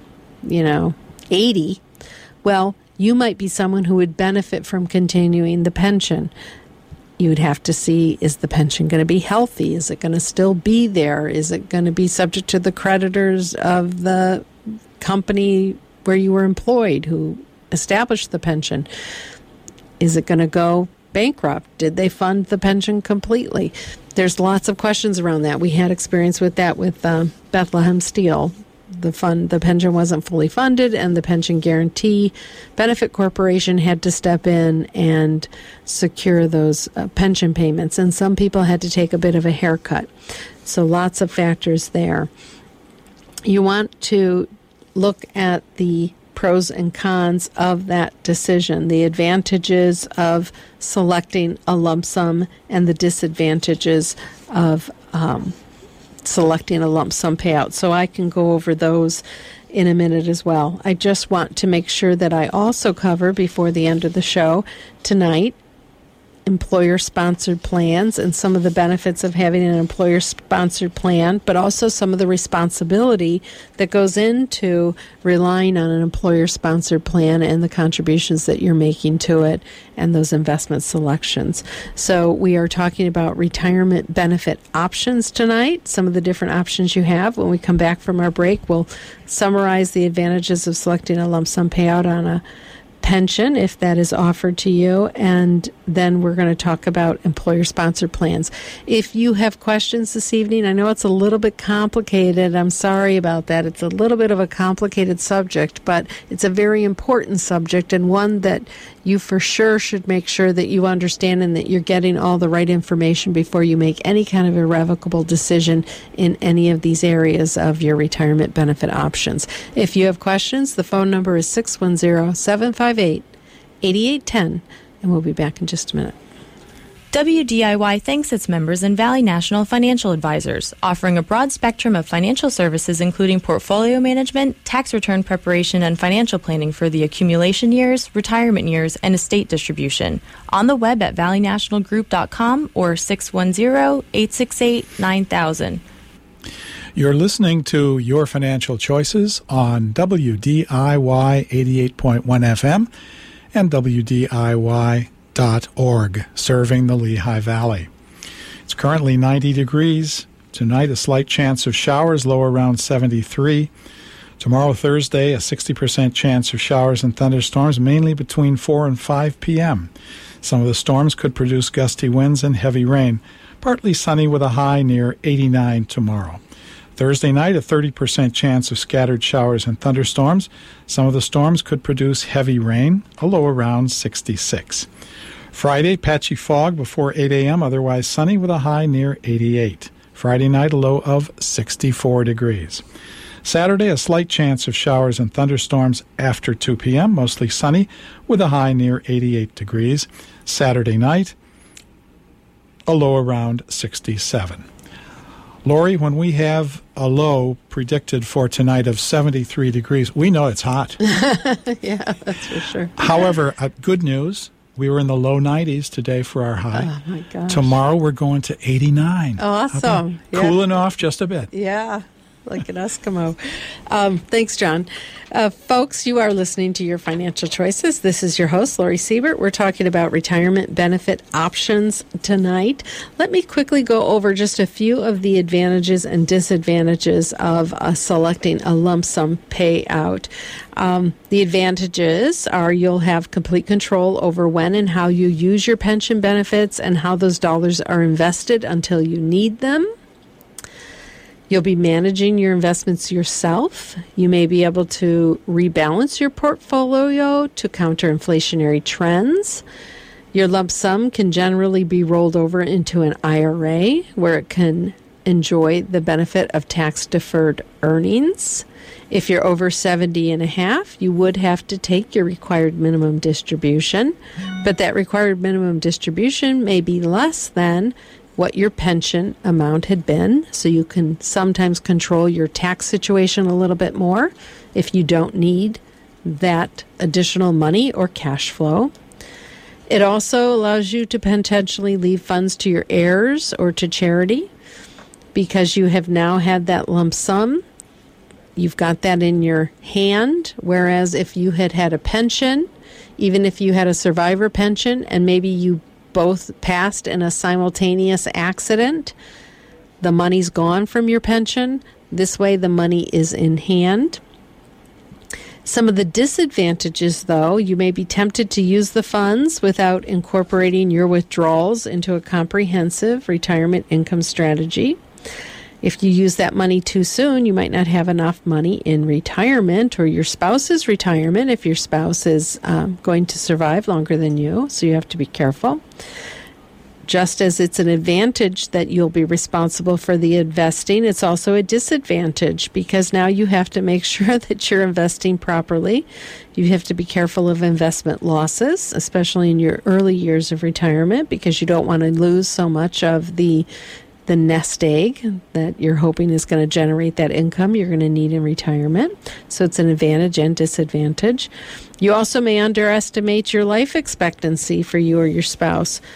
80, well, you might be someone who would benefit from continuing the pension. You would have to see, is the pension going to be healthy? Is it going to still be there? Is it going to be subject to the creditors of the company where you were employed who established the pension? Is it going to go bankrupt? Did they fund the pension completely? There's lots of questions around that. We had experience with that with Bethlehem Steel. The pension wasn't fully funded, and the Pension Guarantee Benefit Corporation had to step in and secure those pension payments. And some people had to take a bit of a haircut. So lots of factors there. You want to look at the pros and cons of that decision, the advantages of selecting a lump sum and the disadvantages of selecting a lump sum payout. So I can go over those in a minute as well. I just want to make sure that I also cover before the end of the show tonight employer-sponsored plans and some of the benefits of having an employer-sponsored plan, but also some of the responsibility that goes into relying on an employer-sponsored plan and the contributions that you're making to it and those investment selections. So we are talking about retirement benefit options tonight, some of the different options you have. When we come back from our break, we'll summarize the advantages of selecting a lump sum payout on a pension if that is offered to you, and then we're going to talk about employer-sponsored plans. If you have questions this evening, I know it's a little bit complicated. I'm sorry about that. It's a little bit of a complicated subject, but it's a very important subject and one that you for sure should make sure that you understand and that you're getting all the right information before you make any kind of irrevocable decision in any of these areas of your retirement benefit options. If you have questions, the phone number is 610-758-8810, and we'll be back in just a minute. WDIY thanks its members in Valley National Financial Advisors, offering a broad spectrum of financial services including portfolio management, tax return preparation, and financial planning for the accumulation years, retirement years, and estate distribution. On the web at valleynationalgroup.com or 610-868-9000. You're listening to Your Financial Choices on WDIY 88.1 FM and WDIY.org, serving the Lehigh Valley. It's currently 90 degrees. Tonight, a slight chance of showers, low around 73. Tomorrow, Thursday, a 60% chance of showers and thunderstorms, mainly between 4 and 5 p.m. Some of the storms could produce gusty winds and heavy rain. Partly sunny with a high near 89 tomorrow. Thursday night, a 30% chance of scattered showers and thunderstorms. Some of the storms could produce heavy rain, a low around 66. Friday, patchy fog before 8 a.m., otherwise sunny with a high near 88. Friday night, a low of 64 degrees. Saturday, a slight chance of showers and thunderstorms after 2 p.m., mostly sunny with a high near 88 degrees. Saturday night, a low around 67. Lori, when we have a low predicted for tonight of 73 degrees, we know it's hot. Yeah, that's for sure. However, good news, we were in the low 90s today for our high. Oh, my gosh. Tomorrow we're going to 89. Awesome. Yeah. Cooling off just a bit. Yeah, like an Eskimo. Thanks, John. Folks, you are listening to Your Financial Choices. This is your host, Lori Siebert. We're talking about retirement benefit options tonight. Let me quickly go over just a few of the advantages and disadvantages of selecting a lump sum payout. The advantages are you'll have complete control over when and how you use your pension benefits and how those dollars are invested until you need them. You'll be managing your investments yourself. You may be able to rebalance your portfolio to counter inflationary trends. Your lump sum can generally be rolled over into an IRA where it can enjoy the benefit of tax-deferred earnings. If you're over 70 and a half, you would have to take your required minimum distribution, but that required minimum distribution may be less than what your pension amount had been, so you can sometimes control your tax situation a little bit more if you don't need that additional money or cash flow. It also allows you to potentially leave funds to your heirs or to charity because you have now had that lump sum. You've got that in your hand, whereas if you had had a pension, even if you had a survivor pension and maybe you both passed in a simultaneous accident, the money's gone from your pension. This way, the money is in hand. Some of the disadvantages, though, you may be tempted to use the funds without incorporating your withdrawals into a comprehensive retirement income strategy. If you use that money too soon, you might not have enough money in retirement or your spouse's retirement if your spouse is going to survive longer than you, so you have to be careful. Just as it's an advantage that you'll be responsible for the investing, it's also a disadvantage because now you have to make sure that you're investing properly. You have to be careful of investment losses, especially in your early years of retirement, because you don't want to lose so much of the nest egg that you're hoping is going to generate that income you're going to need in retirement. So it's an advantage and disadvantage. You also may underestimate your life expectancy for you or your spouse.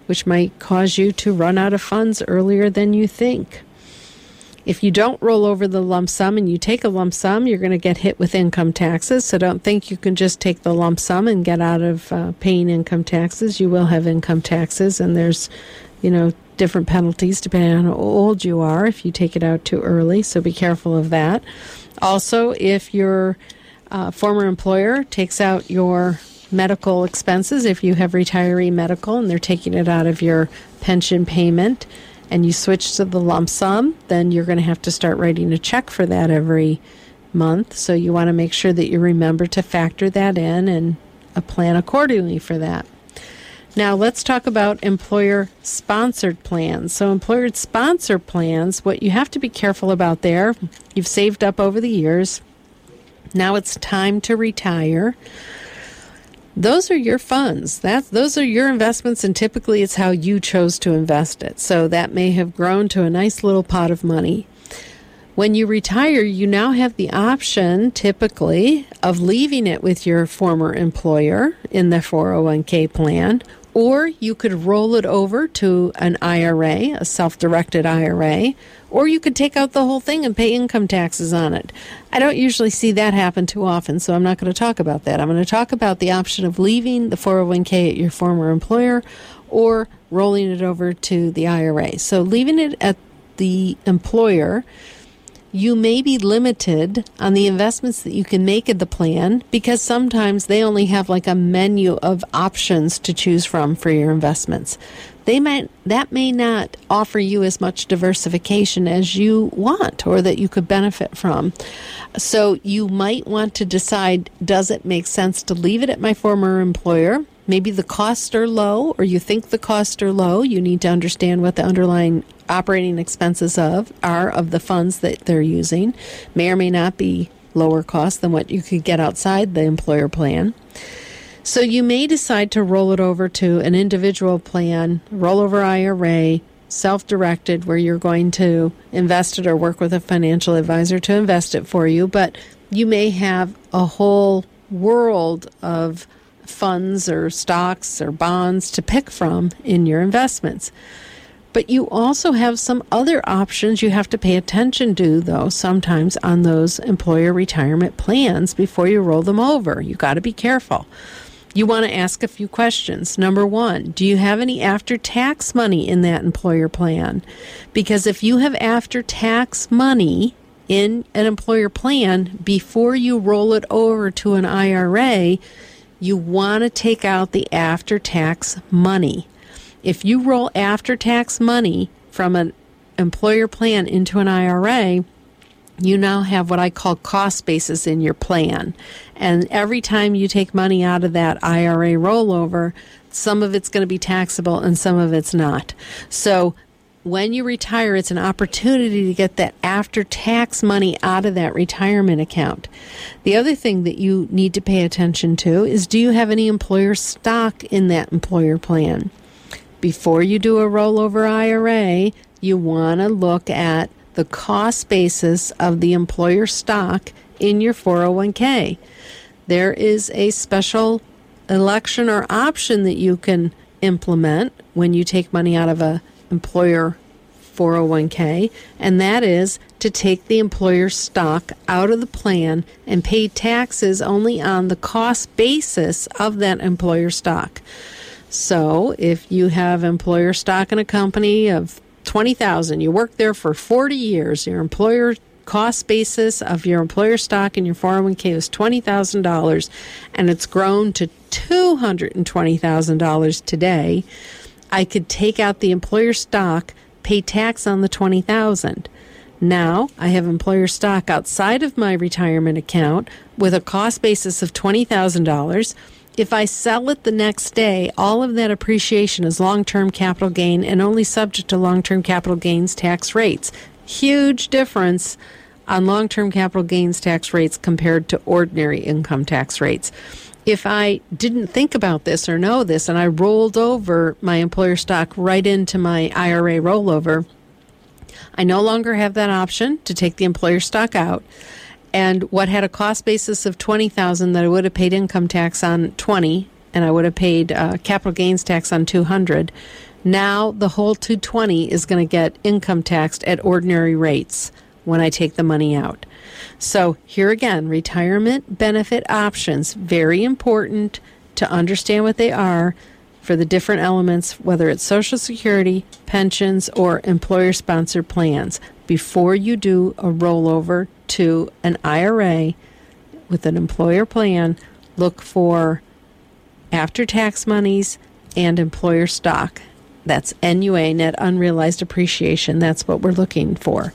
which might cause you to run out of funds earlier than you think. If you don't roll over the lump sum and you take a lump sum, you're going to get hit with income taxes. So don't think you can just take the lump sum and get out of paying income taxes. You will have income taxes, and there's, different penalties depending on how old you are if you take it out too early. So be careful of that. Also, if your former employer takes out your medical expenses, if you have retiree medical and they're taking it out of your pension payment, and you switch to the lump sum, then you're going to have to start writing a check for that every month. So you want to make sure that you remember to factor that in and plan accordingly for that. Now let's talk about employer-sponsored plans. So employer-sponsored plans, what you have to be careful about there, you've saved up over the years. Now it's time to retire. Those are your funds. Those are your investments, and typically it's how you chose to invest it. So that may have grown to a nice little pot of money. When you retire, you now have the option, typically, of leaving it with your former employer in the 401k plan, or you could roll it over to an IRA, a self-directed IRA, or you could take out the whole thing and pay income taxes on it. I don't usually see that happen too often, so I'm not going to talk about that. I'm going to talk about the option of leaving the 401k at your former employer or rolling it over to the IRA. So leaving it at the employer, you may be limited on the investments that you can make in the plan because sometimes they only have like a menu of options to choose from for your investments. That may not offer you as much diversification as you want or that you could benefit from. So you might want to decide, does it make sense to leave it at my former employer? Maybe the costs are low, or you think the costs are low. You need to understand what the underlying operating expenses are of the funds that they're using. May or may not be lower cost than what you could get outside the employer plan. So you may decide to roll it over to an individual plan, rollover IRA, self-directed, where you're going to invest it or work with a financial advisor to invest it for you. But you may have a whole world of funds or stocks or bonds to pick from in your investments. But you also have some other options you have to pay attention to, though, sometimes on those employer retirement plans before you roll them over. You got to be careful. You want to ask a few questions. Number one, do you have any after-tax money in that employer plan? Because if you have after-tax money in an employer plan before you roll it over to an IRA, you want to take out the after-tax money. If you roll after-tax money from an employer plan into an IRA, you now have what I call cost basis in your plan. And every time you take money out of that IRA rollover, some of it's going to be taxable and some of it's not. So when you retire, it's an opportunity to get that after-tax money out of that retirement account. The other thing that you need to pay attention to is, do you have any employer stock in that employer plan? Before you do a rollover IRA, you want to look at the cost basis of the employer stock in your 401k. There is a special election or option that you can implement when you take money out of a employer 401k, and that is to take the employer stock out of the plan and pay taxes only on the cost basis of that employer stock. So if you have employer stock in a company of $20,000, you worked there for 40 years, your employer cost basis of your employer stock in your 401k was $20,000, and it's grown to $220,000 today, I could take out the employer stock, pay tax on the $20,000. Now I have employer stock outside of my retirement account with a cost basis of $20,000. If I sell it the next day, all of that appreciation is long-term capital gain and only subject to long-term capital gains tax rates. Huge difference on long-term capital gains tax rates compared to ordinary income tax rates. If I didn't think about this or know this and I rolled over my employer stock right into my IRA rollover, I no longer have that option to take the employer stock out. And what had a cost basis of $20,000 that I would have paid income tax on $20,000 and I would have paid capital gains tax on $200. Now the whole $220 is going to get income taxed at ordinary rates when I take the money out. So here again, retirement benefit options, very important to understand what they are for the different elements, whether it's Social Security, pensions, or employer-sponsored plans. Before you do a rollover to an IRA with an employer plan, look for after-tax monies and employer stock. That's NUA, net unrealized appreciation. That's what we're looking for.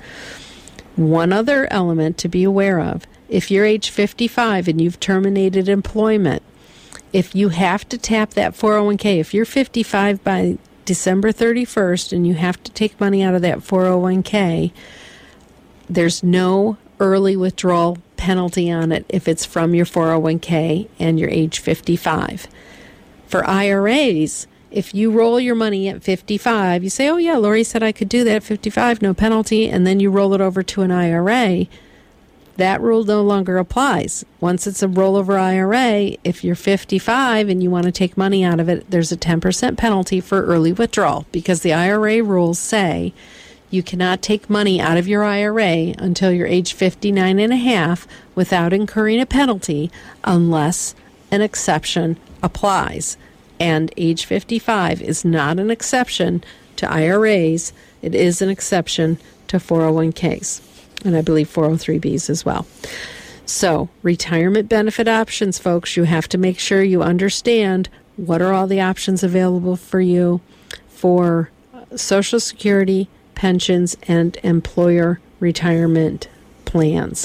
One other element to be aware of, if you're age 55 and you've terminated employment, if you have to tap that 401k, if you're 55 by December 31st and you have to take money out of that 401k, there's no early withdrawal penalty on it if it's from your 401k and you're age 55. For IRAs, if you roll your money at 55, you say, oh yeah, Lori said I could do that at 55, no penalty, and then you roll it over to an IRA, that rule no longer applies. Once it's a rollover IRA, if you're 55 and you want to take money out of it, there's a 10% penalty for early withdrawal because the IRA rules say you cannot take money out of your IRA until you're age 59 and a half without incurring a penalty unless an exception applies. And age 55 is not an exception to IRAs. It is an exception to 401ks. And I believe 403bs as well. So, retirement benefit options, folks, you have to make sure you understand what are all the options available for you for Social Security, pensions, and employer retirement plans.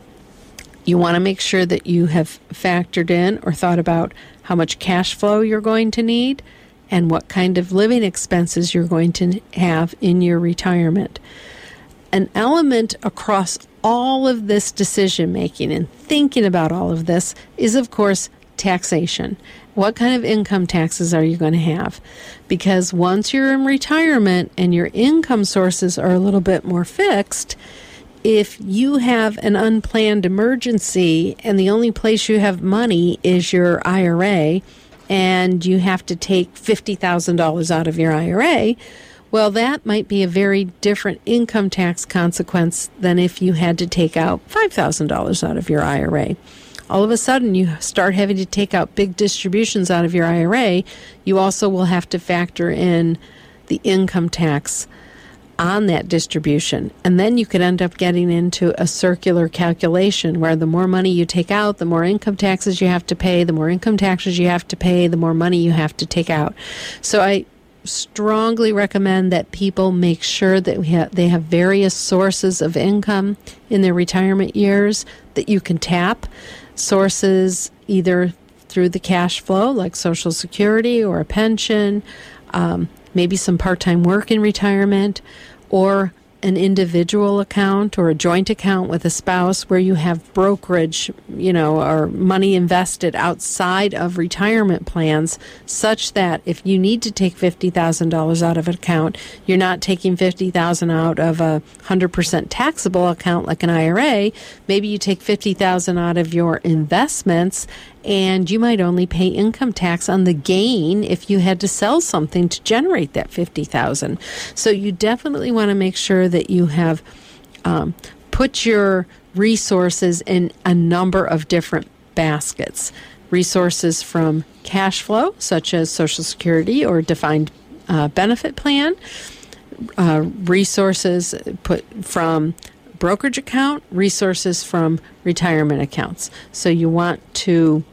You want to make sure that you have factored in or thought about how much cash flow you're going to need and what kind of living expenses you're going to have in your retirement. An element across all of this decision making and thinking about all of this is, of course, taxation. What kind of income taxes are you going to have? Because once you're in retirement and your income sources are a little bit more fixed, if you have an unplanned emergency and the only place you have money is your IRA and you have to take $50,000 out of your IRA, well, that might be a very different income tax consequence than if you had to take out $5,000 out of your IRA. All of a sudden, you start having to take out big distributions out of your IRA. You also will have to factor in the income tax on that distribution. And then you could end up getting into a circular calculation where the more money you take out, the more income taxes you have to pay, the more income taxes you have to pay, the more money you have to take out. So I strongly recommend that people make sure that they have various sources of income in their retirement years that you can tap. Sources either through the cash flow, like Social Security or a pension, maybe some part-time work in retirement, or an individual account or a joint account with a spouse where you have brokerage, or money invested outside of retirement plans, such that if you need to take $50,000 out of an account, you're not taking $50,000 out of a 100% taxable account like an IRA. Maybe you take $50,000 out of your investments, and you might only pay income tax on the gain if you had to sell something to generate that $50,000. So you definitely want to make sure that you have put your resources in a number of different baskets. Resources from cash flow, such as Social Security or defined benefit plan. Resources put from brokerage account, resources from retirement accounts. So you want to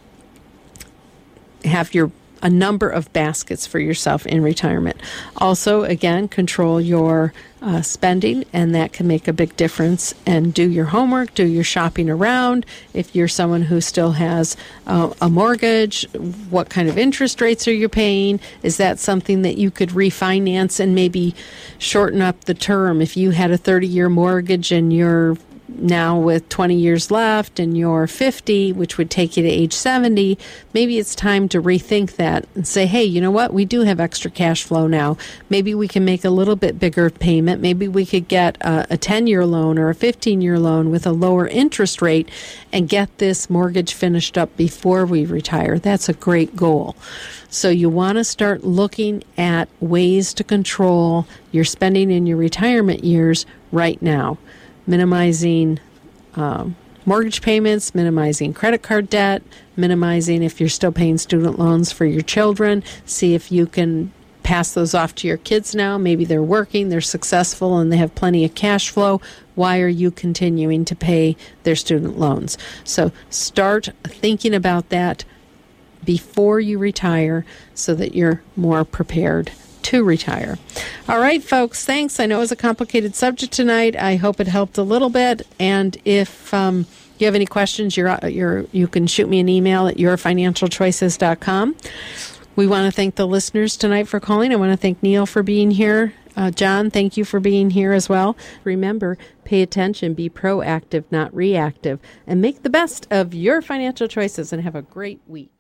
have a number of baskets for yourself in retirement. Also, again, control your spending, and that can make a big difference. And do your homework, do your shopping around. If you're someone who still has a mortgage, what kind of interest rates are you paying? Is that something that you could refinance and maybe shorten up the term? If you had a 30-year mortgage and you're now with 20 years left and you're 50, which would take you to age 70, maybe it's time to rethink that and say, hey, you know what? We do have extra cash flow now. Maybe we can make a little bit bigger payment. Maybe we could get a 10-year loan or a 15-year loan with a lower interest rate and get this mortgage finished up before we retire. That's a great goal. So you want to start looking at ways to control your spending in your retirement years right now. Minimizing mortgage payments, minimizing credit card debt, minimizing if you're still paying student loans for your children. See if you can pass those off to your kids now. Maybe they're working, they're successful, and they have plenty of cash flow. Why are you continuing to pay their student loans? So start thinking about that before you retire so that you're more prepared to retire. All right, folks, thanks. I know it was a complicated subject tonight. I hope it helped a little bit. And if you have any questions, you can shoot me an email at yourfinancialchoices.com. We want to thank the listeners tonight for calling. I want to thank Neil for being here. John, thank you for being here as well. Remember, pay attention, be proactive, not reactive, and make the best of your financial choices and have a great week.